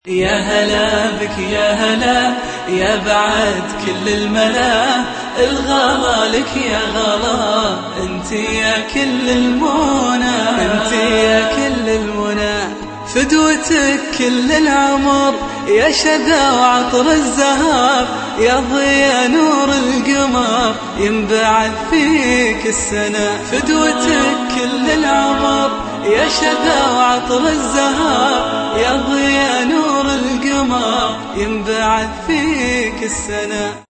يا هلا بك يا هلا يا بعد كل الملا، الغلا لك يا غلا، انت يا كل المنى، انت يا كل المنى، فدوتك كل العمر يا شذا وعطر الزهر، يا ضيا نور القمر ينبعث فيك السنة، فدوتك كل العمر يا شذا وعطر الزهر، يا ضيا نور القمر ينبعث فيك السنة.